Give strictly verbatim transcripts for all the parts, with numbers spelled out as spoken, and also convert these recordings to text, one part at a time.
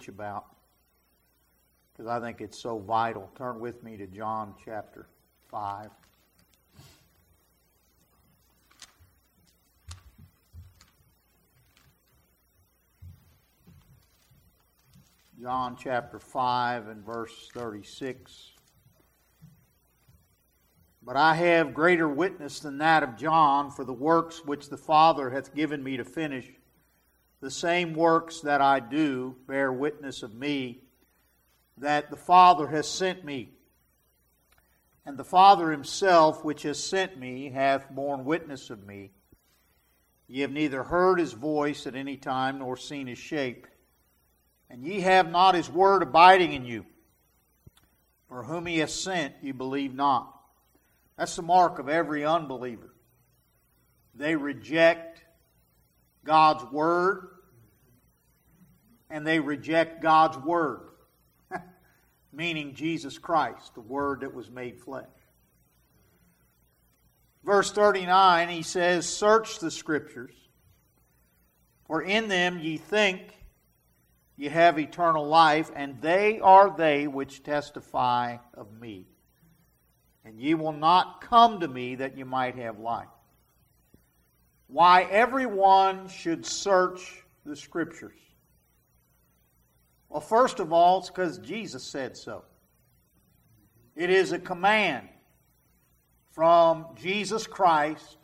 preach about because I think it's so vital. Turn with me to John chapter five. John chapter five and verse thirty-six. But I have greater witness than that of John, for the works which the Father hath given me to finish, the same works that I do bear witness of me, that the Father has sent me. And the Father himself, which has sent me, hath borne witness of me. Ye have neither heard his voice at any time, nor seen his shape. And ye have not his word abiding in you. For whom he hath sent, ye believe not. That's the mark of every unbeliever. They reject God's word, and they reject God's word, meaning Jesus Christ, the word that was made flesh. Verse thirty-nine, he says, search the Scriptures, for in them ye think ye have eternal life, and they are they which testify of me. And ye will not come to me that you might have life. Why everyone should search the Scriptures. Well, first of all, it's because Jesus said so. It is a command from Jesus Christ,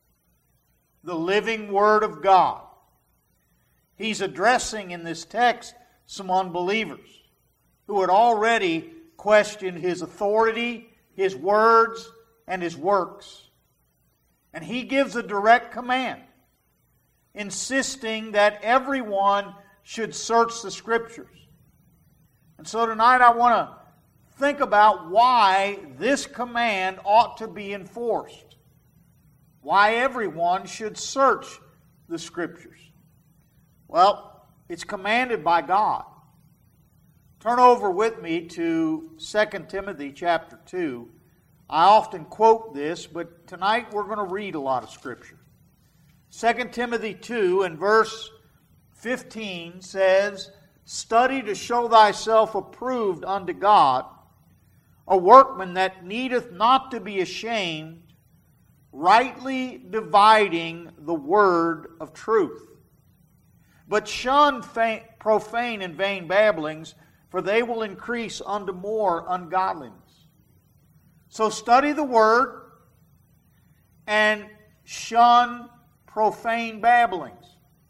the living Word of God. He's addressing in this text some unbelievers who had already questioned His authority, His words, and His works. And He gives a direct command, insisting that everyone should search the Scriptures. And so tonight I want to think about why this command ought to be enforced. Why everyone should search the Scriptures. Well, it's commanded by God. Turn over with me to Second Timothy chapter two. I often quote this, but tonight we're going to read a lot of Scripture. Second Timothy two and verse fifteen says, study to show thyself approved unto God, a workman that needeth not to be ashamed, rightly dividing the word of truth. But shun profane and vain babblings, for they will increase unto more ungodliness. So study the Word and shun profane babblings.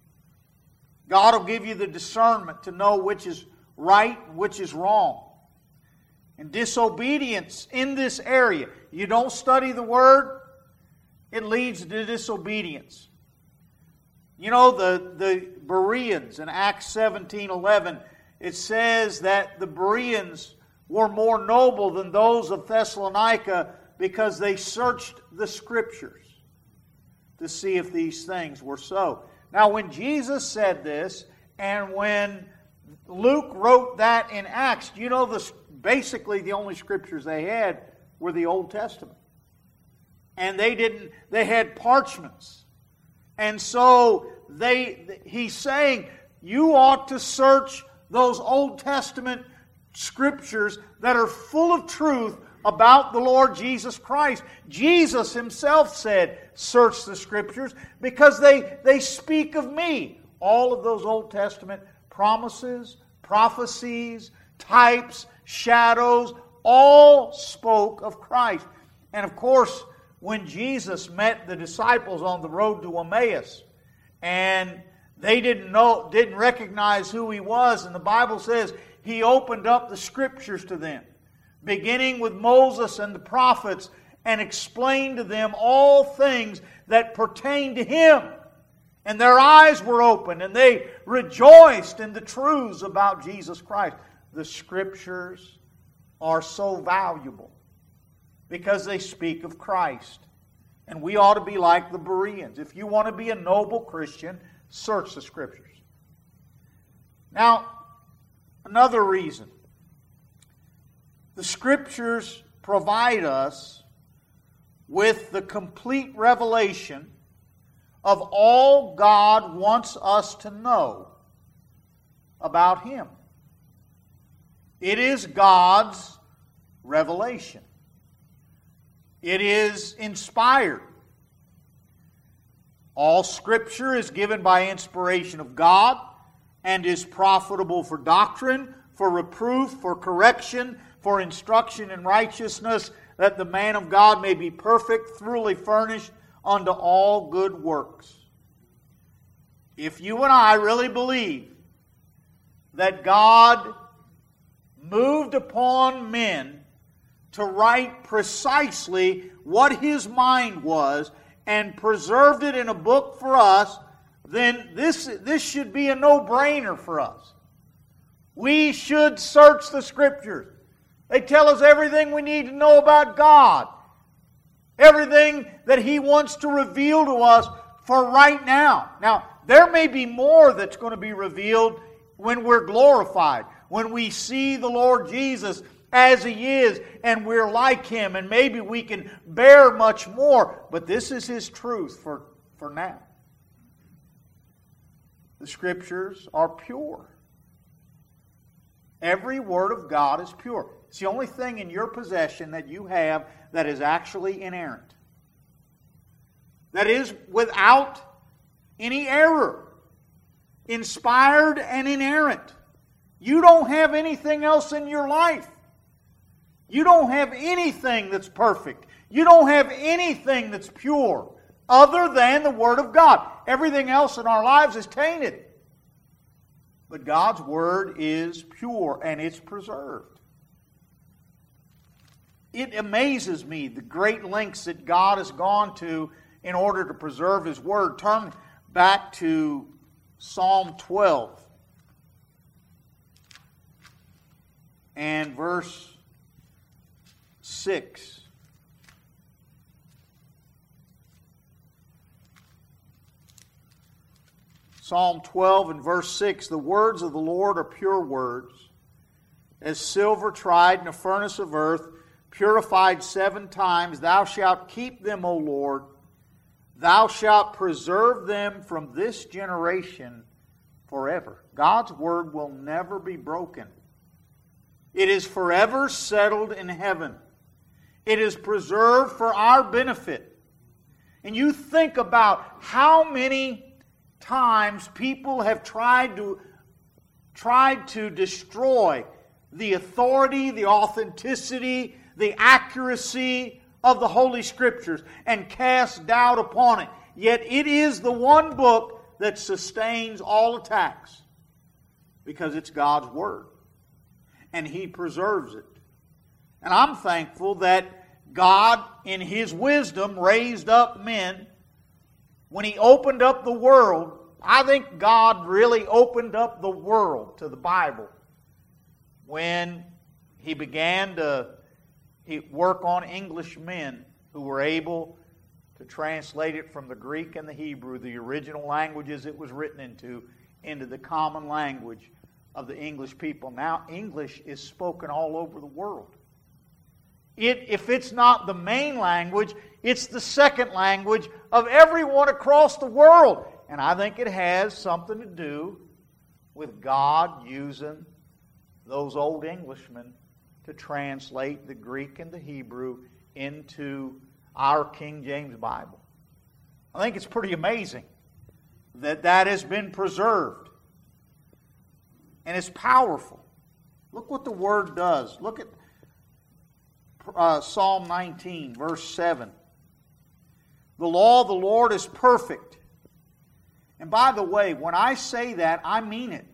God will give you the discernment to know which is right and which is wrong. And disobedience in this area. You don't study the Word, it leads to disobedience. You know, the, the Bereans in Acts seventeen eleven, it says that the Bereans were more noble than those of Thessalonica because they searched the Scriptures to see if these things were so. Now, when Jesus said this, and when Luke wrote that in Acts, you know, the, basically the only Scriptures they had were the Old Testament. And they didn't, they had parchments. And so they, he's saying, you ought to search those Old Testament Scriptures that are full of truth about the Lord Jesus Christ. Jesus Himself said, search the Scriptures because they, they speak of me. All of those Old Testament promises, prophecies, types, shadows, all spoke of Christ. And of course, when Jesus met the disciples on the road to Emmaus, and they didn't know, didn't recognize who He was, and the Bible says He opened up the Scriptures to them, beginning with Moses and the prophets, and explained to them all things that pertain to Him. And their eyes were opened, and they rejoiced in the truths about Jesus Christ. The Scriptures are so valuable because they speak of Christ. And we ought to be like the Bereans. If you want to be a noble Christian, search the Scriptures. Now, another reason. The Scriptures provide us with the complete revelation of all God wants us to know about Him. It is God's revelation. It is inspired. All Scripture is given by inspiration of God and is profitable for doctrine, for reproof, for correction, for instruction in righteousness, that the man of God may be perfect, thoroughly furnished unto all good works. If you and I really believe that God moved upon men to write precisely what His mind was and preserved it in a book for us, then this, this should be a no-brainer for us. We should search the Scriptures. They tell us everything we need to know about God. Everything that He wants to reveal to us for right now. Now, there may be more that's going to be revealed when we're glorified. When we see the Lord Jesus as He is and we're like Him, and maybe we can bear much more. But this is His truth for, for now. The Scriptures are pure. Every word of God is pure. It's the only thing in your possession that you have that is actually inerrant. That is without any error. Inspired and inerrant. You don't have anything else in your life. You don't have anything that's perfect. You don't have anything that's pure other than the Word of God. Everything else in our lives is tainted. But God's Word is pure and it's preserved. It amazes me the great lengths that God has gone to in order to preserve His Word. Turn back to Psalm twelve and verse six. Psalm twelve and verse six, the words of the Lord are pure words, as silver tried in a furnace of earth, purified seven times. Thou shalt keep them, O Lord. Thou shalt preserve them from this generation forever. God's word will never be broken. It is forever settled in heaven. It is preserved for our benefit. And you think about how many times people have tried to tried to destroy the authority, the authenticity, the accuracy of the Holy Scriptures and cast doubt upon it. Yet it is the one book that sustains all attacks because it's God's Word. And He preserves it. And I'm thankful that God, in His wisdom, raised up men. When He opened up the world, I think God really opened up the world to the Bible when He began to he work on English men who were able to translate it from the Greek and the Hebrew, the original languages it was written into, into the common language of the English people. Now English is spoken all over the world. It, if it's not the main language, it's the second language of everyone across the world. And I think it has something to do with God using those old Englishmen to translate the Greek and the Hebrew into our King James Bible. I think it's pretty amazing that that has been preserved. And it's powerful. Look what the Word does. Look at uh, Psalm nineteen, verse seven. The law of the Lord is perfect. And by the way, when I say that, I mean it.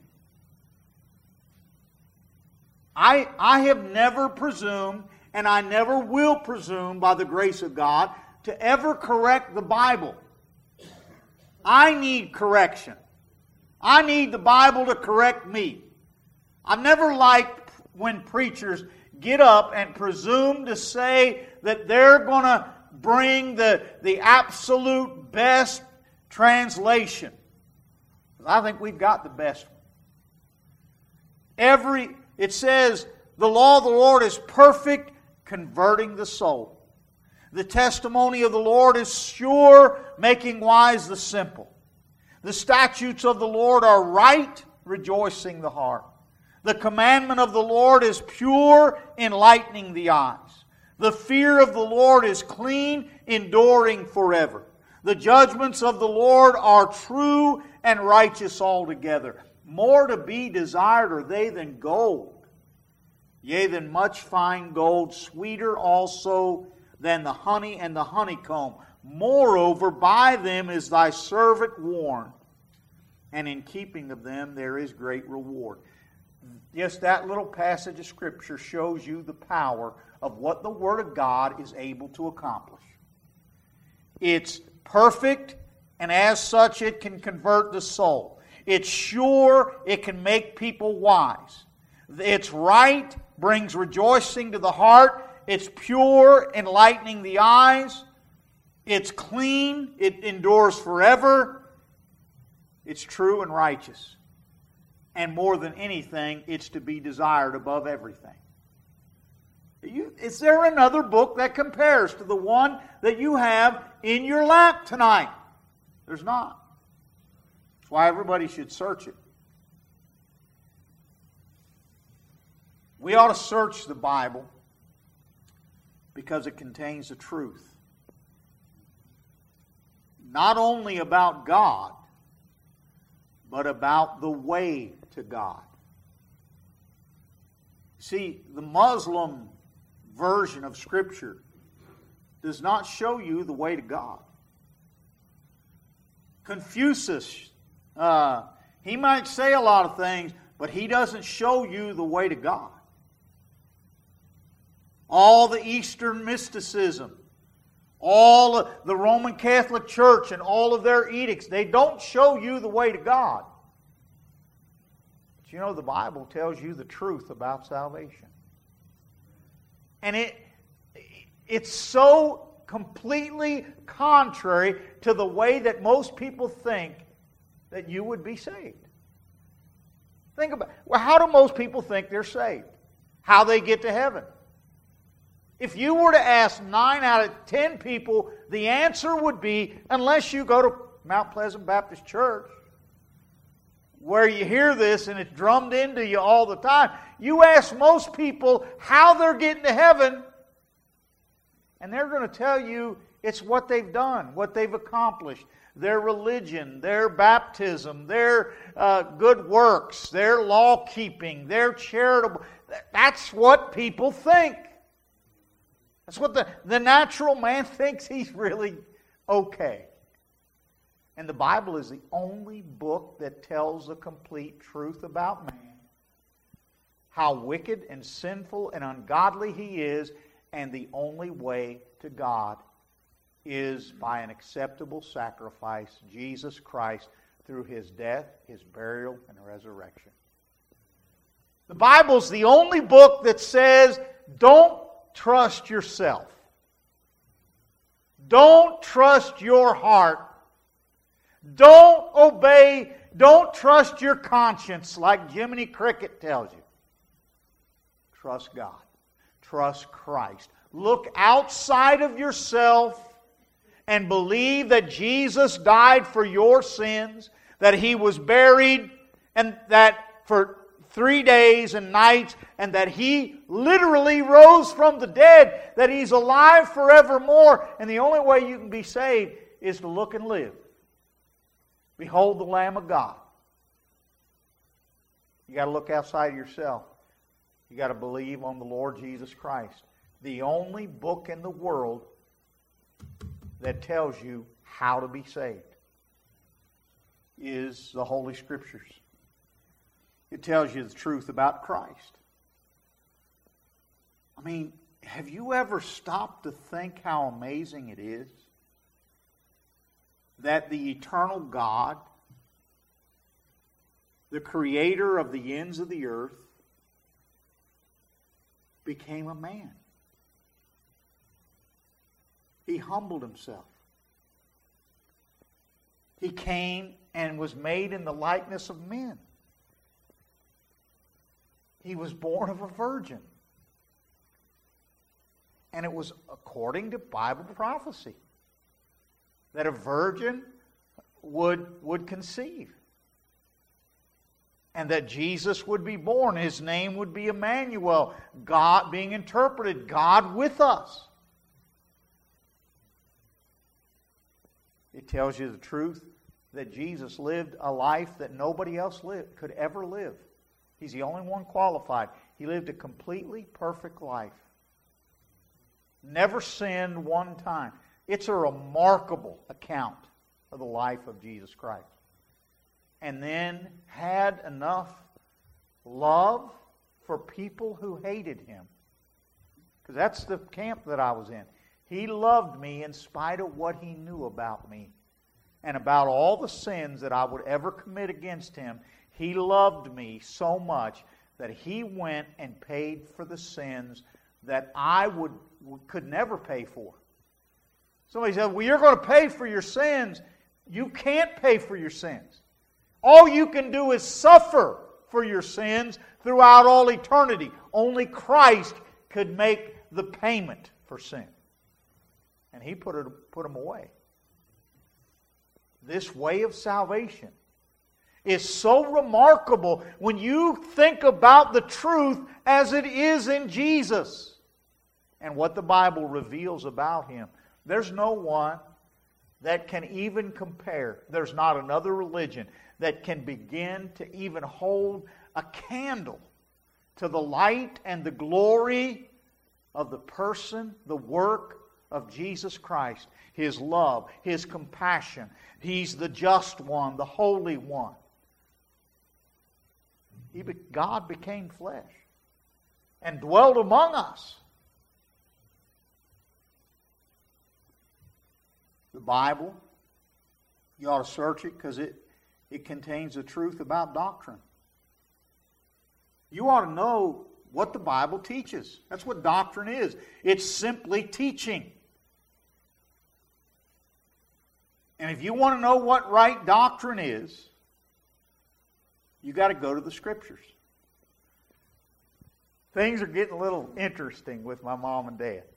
I, I have never presumed, and I never will presume by the grace of God, to ever correct the Bible. I need correction. I need the Bible to correct me. I've never liked when preachers get up and presume to say that they're going to bring the, the absolute best translation. I think we've got the best one. Every, it says, the law of the Lord is perfect, converting the soul. The testimony of the Lord is sure, making wise the simple. The statutes of the Lord are right, rejoicing the heart. The commandment of the Lord is pure, enlightening the eyes. The fear of the Lord is clean, enduring forever. The judgments of the Lord are true and righteous altogether. More to be desired are they than gold, yea, than much fine gold, sweeter also than the honey and the honeycomb. Moreover, by them is thy servant warned, and in keeping of them there is great reward. Yes, that little passage of Scripture shows you the power of what the Word of God is able to accomplish. It's perfect, and as such it can convert the soul. It's sure, it can make people wise. It's right, brings rejoicing to the heart. It's pure, enlightening the eyes. It's clean, it endures forever. It's true and righteous. And more than anything, it's to be desired above everything. You, is there another book that compares to the one that you have in your lap tonight? There's not. That's why everybody should search it. We ought to search the Bible because it contains the truth. Not only about God, but about the way to God. See, the Muslim version of Scripture does not show you the way to God. Confucius, uh, he might say a lot of things, but he doesn't show you the way to God. All the Eastern mysticism, all the Roman Catholic Church and all of their edicts, they don't show you the way to God. But you know, the Bible tells you the truth about salvation. And it it's so completely contrary to the way that most people think that you would be saved. Think about, well, how do most people think they're saved? How they get to heaven? If you were to ask nine out of ten people, the answer would be, unless you go to Mount Pleasant Baptist Church, where you hear this and it's drummed into you all the time. You ask most people how they're getting to heaven, and they're going to tell you it's what they've done, what they've accomplished, their religion, their baptism, their uh, good works, their law-keeping, their charitable. That's what people think. That's what the, the natural man thinks he's really okay. And the Bible is the only book that tells the complete truth about man, how wicked and sinful and ungodly he is, and the only way to God is by an acceptable sacrifice, Jesus Christ, through His death, His burial, and resurrection. The Bible's the only book that says, don't trust yourself. Don't trust your heart. Don't obey, don't trust your conscience like Jiminy Cricket tells you. Trust God. Trust Christ. Look outside of yourself and believe that Jesus died for your sins, that He was buried, and that for three days and nights, and that He literally rose from the dead, that He's alive forevermore, and the only way you can be saved is to look and live. Behold the Lamb of God. You got to look outside of yourself. You got to believe on the Lord Jesus Christ. The only book in the world that tells you how to be saved is the Holy Scriptures. It tells you the truth about Christ. I mean, have you ever stopped to think how amazing it is that the eternal God, the creator of the ends of the earth, became a man? He humbled Himself. He came and was made in the likeness of men. He was born of a virgin. And it was according to Bible prophecy that a virgin would, would conceive. and that Jesus would be born. His name would be Emmanuel, God being interpreted, God with us. It tells you the truth that Jesus lived a life that nobody else lived, could ever live. He's the only one qualified. He lived a completely perfect life. Never sinned one time. It's a remarkable account of the life of Jesus Christ. And then had enough love for people who hated Him. Because that's the camp that I was in. He loved me in spite of what He knew about me. And about all the sins that I would ever commit against Him. He loved me so much that He went and paid for the sins that I would could never pay for. Somebody said, well, you're going to pay for your sins. You can't pay for your sins. All you can do is suffer for your sins throughout all eternity. Only Christ could make the payment for sin. And He put it, put them away. This way of salvation is so remarkable when you think about the truth as it is in Jesus and what the Bible reveals about Him. There's no one that can even compare. There's not another religion that can begin to even hold a candle to the light and the glory of the person, the work of Jesus Christ. His love, His compassion. He's the just one, the holy one. He be, God became flesh and dwelt among us. The Bible, you ought to search it because it, it contains the truth about doctrine. You ought to know what the Bible teaches. That's what doctrine is. It's simply teaching. And if you want to know what right doctrine is, you got to go to the Scriptures. Things are getting a little interesting with my mom and dad.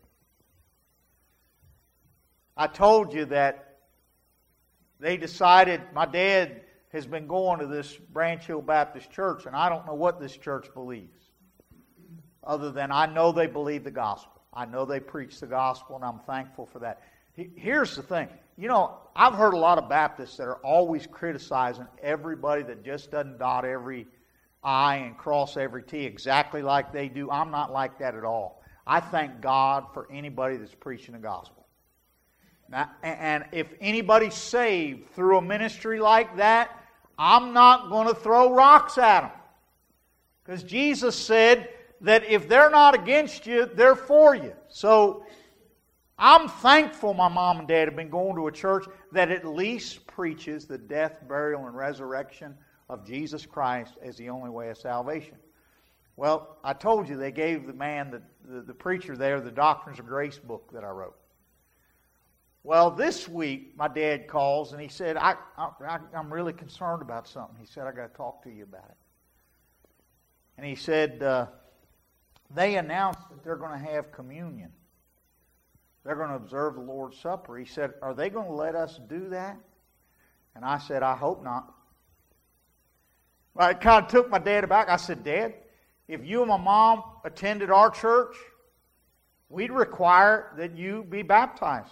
I told you that they decided, my dad has been going to this Branch Hill Baptist Church, and I don't know what this church believes. Other than I know they believe the gospel. I know they preach the gospel, and I'm thankful for that. Here's the thing. You know, I've heard a lot of Baptists that are always criticizing everybody that just doesn't dot every I and cross every T exactly like they do. I'm not like that at all. I thank God for anybody that's preaching the gospel. Now, and if anybody's saved through a ministry like that, I'm not going to throw rocks at them. Because Jesus said that if they're not against you, they're for you. So I'm thankful my mom and dad have been going to a church that at least preaches the death, burial, and resurrection of Jesus Christ as the only way of salvation. Well, I told you they gave the man, the, the, the preacher there, the Doctrines of Grace book that I wrote. Well, this week, my dad calls and he said, I, I, I'm really concerned about something. He said, I got to talk to you about it. And he said, uh, they announced that they're going to have communion. They're going to observe the Lord's Supper. He said, are they going to let us do that? And I said, I hope not. Well, it kind of took my dad aback. I said, Dad, if you and my mom attended our church, we'd require that you be baptized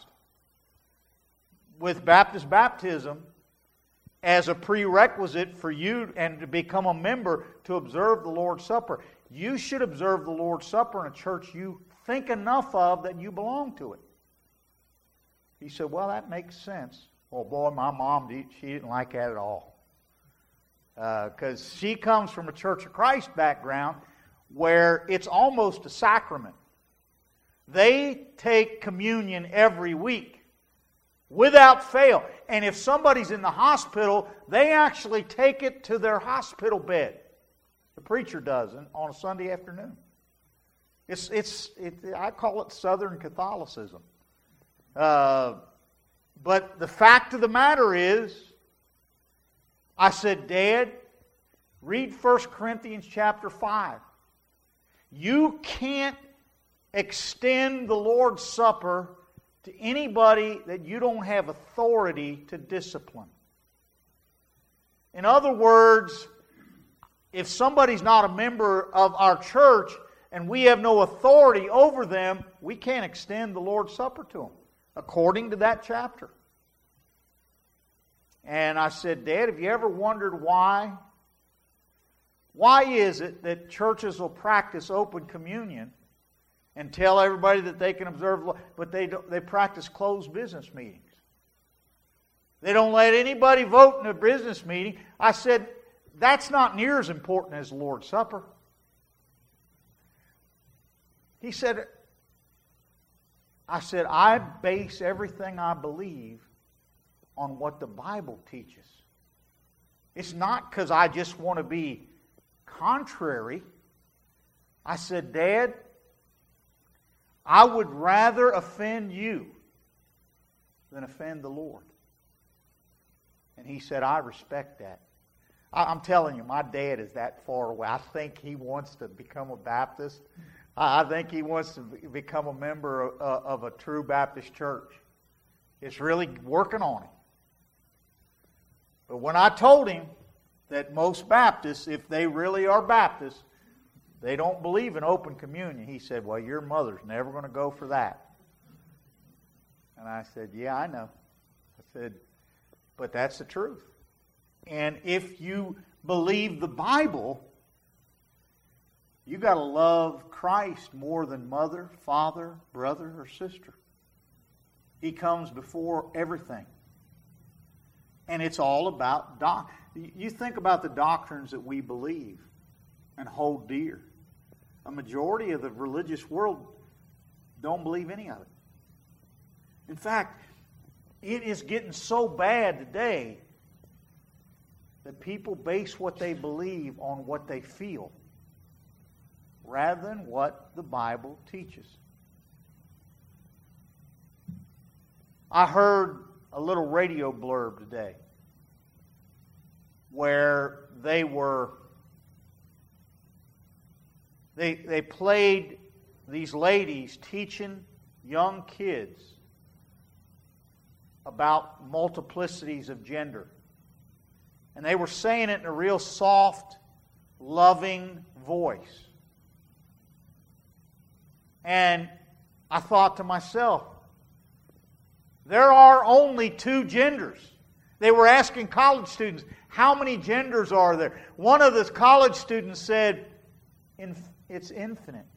with Baptist baptism as a prerequisite for you and to become a member to observe the Lord's Supper. You should observe the Lord's Supper in a church you think enough of that you belong to it. He said, well, that makes sense. Well, boy, my mom, she didn't like that at all. Because uh, she comes from a Church of Christ background where it's almost a sacrament. They take communion every week. Without fail. And if somebody's in the hospital, they actually take it to their hospital bed. The preacher does on a Sunday afternoon. It's it's it, I call it Southern Catholicism. Uh, but the fact of the matter is, I said, Dad, read First Corinthians chapter five. You can't extend the Lord's Supper to anybody that you don't have authority to discipline. In other words, if somebody's not a member of our church and we have no authority over them, we can't extend the Lord's Supper to them, according to that chapter. And I said, Dad, have you ever wondered why? Why is it that churches will practice open communion and tell everybody that they can observe, but they don't, they practice closed business meetings? They don't let anybody vote in a business meeting. I said, that's not near as important as the Lord's Supper. He said, I said, I base everything I believe on what the Bible teaches. It's not because I just want to be contrary. I said, Dad, I would rather offend you than offend the Lord. And he said, I respect that. I'm telling you, my dad is that far away. I think he wants to become a Baptist. I think he wants to become a member of, of a true Baptist church. It's really working on him. But when I told him that most Baptists, if they really are Baptists, they don't believe in open communion, he said, well, your mother's never going to go for that. And I said, yeah, I know. I said, but that's the truth. And if you believe the Bible, you got to love Christ more than mother, father, brother, or sister. He comes before everything. And it's all about doc. You think about the doctrines that we believe and hold dear. A majority of the religious world don't believe any of it. In fact, it is getting so bad today that people base what they believe on what they feel rather than what the Bible teaches. I heard a little radio blurb today where they were they they played these ladies teaching young kids about multiplicities of gender. And they were saying it in a real soft, loving voice. And I thought to myself, there are only two genders. They were asking college students, how many genders are there? One of the college students said, it's infinite.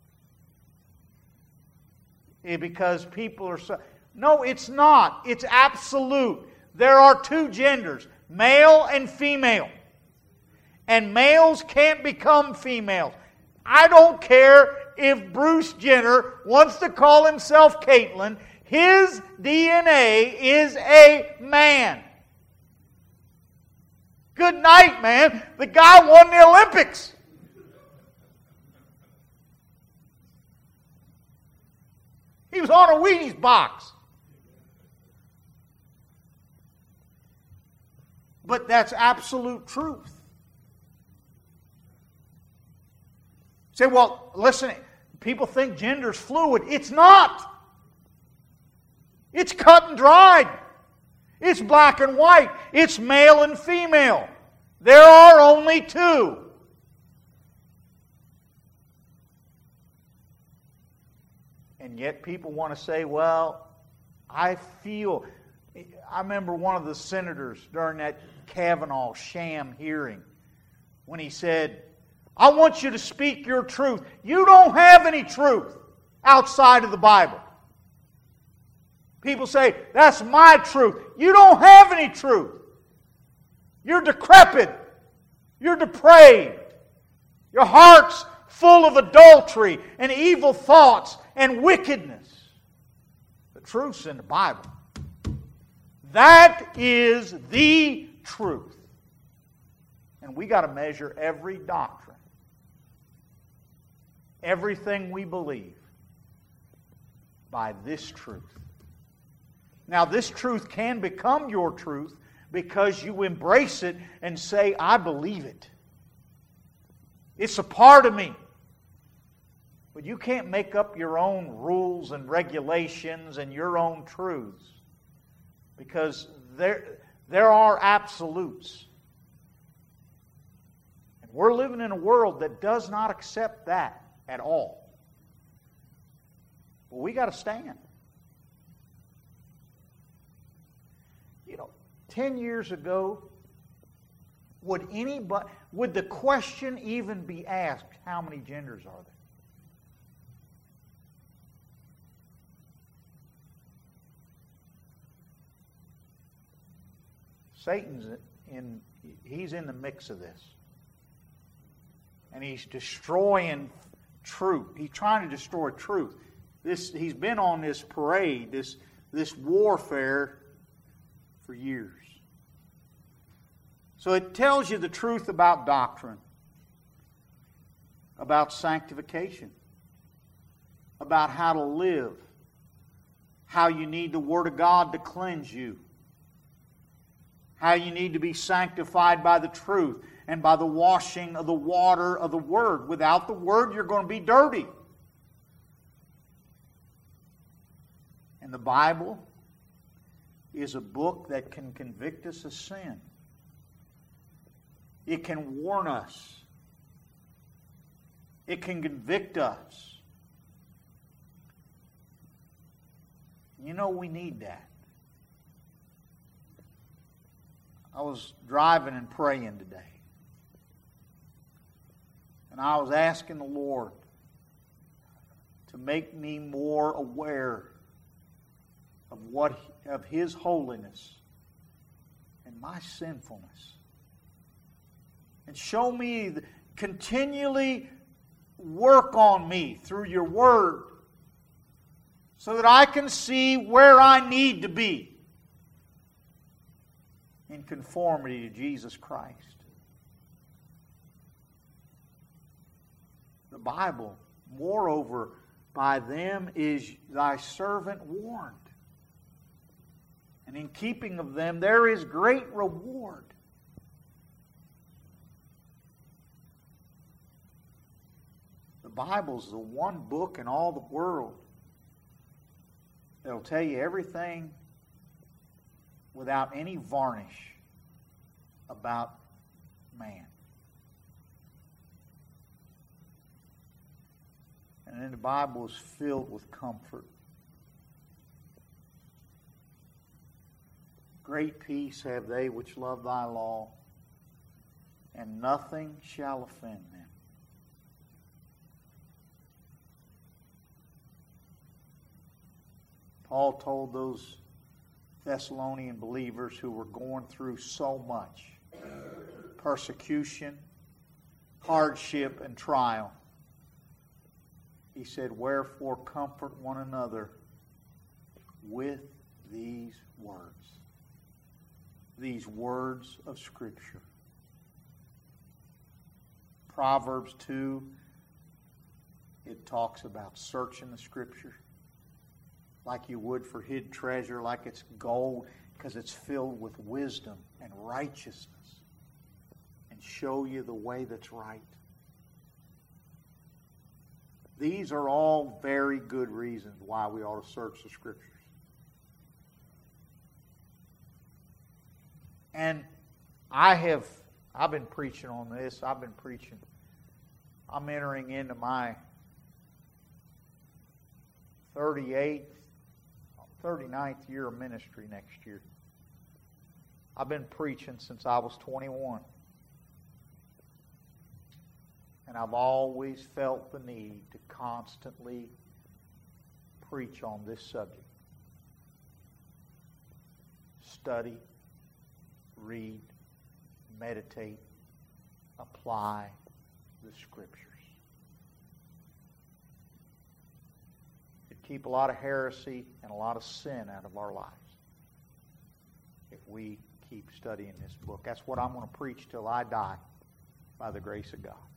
Because people are so... No, it's not. It's absolute. There are two genders, male and female. And males can't become females. I don't care if Bruce Jenner wants to call himself Caitlyn. His D N A is a man. Good night, man. The guy won the Olympics. He was on a Wheaties box. But that's absolute truth. Say, well, listen, people think gender's fluid. It's not. It's cut and dried. It's black and white. It's male and female. There are only two. And yet people want to say, well, I feel... I remember one of the senators during that Kavanaugh sham hearing when he said, I want you to speak your truth. You don't have any truth outside of the Bible. People say, that's my truth. You don't have any truth. You're decrepit. You're depraved. Your heart's full of adultery and evil thoughts and wickedness. The truth's in the Bible. That is the truth. And we got to measure every doctrine, everything we believe, by this truth. Now, this truth can become your truth because you embrace it and say, I believe it. It's a part of me. But you can't make up your own rules and regulations and your own truths. Because there, there are absolutes. And We're living in a world that does not accept that at all. Well, we got to stand. You know, ten years ago, would anybody, would the question even be asked, how many genders are there? Satan's in, he's in the mix of this. And he's destroying truth. He's trying to destroy truth. This, he's been on this parade, this, this warfare for years. So it tells you the truth about doctrine, about sanctification, about how to live, how you need the Word of God to cleanse you, how you need to be sanctified by the truth and by the washing of the water of the Word. Without the Word, you're going to be dirty. And the Bible is a book that can convict us of sin. It can warn us. It can convict us. You know, we need that. I was driving and praying today. And I was asking the Lord to make me more aware of what of His holiness and my sinfulness. And show me, continually work on me through your Word so that I can see where I need to be in conformity to Jesus Christ. The Bible, moreover, by them is thy servant warned. And in keeping of them there is great reward. The Bible's the one book in all the world that'll tell you everything without any varnish about man. And then the Bible is filled with comfort. Great peace have they which love thy law, and nothing shall offend them. Paul told those Thessalonian believers who were going through so much persecution, hardship, and trial. He said, wherefore comfort one another with these words. These words of Scripture. Proverbs two, it talks about searching the Scripture like you would for hid treasure, like it's gold, because it's filled with wisdom and righteousness, and show you the way that's right. These are all very good reasons why we ought to search the Scriptures. And I have, I've been preaching on this, I've been preaching. I'm entering into my thirty-eighth, thirty-ninth year of ministry next year. I've been preaching since I was twenty-one. And I've always felt the need to constantly preach on this subject. Study, read, meditate, apply the Scriptures. It'd keep a lot of heresy and a lot of sin out of our lives if we keep studying this book. That's what I'm going to preach till I die by the grace of God.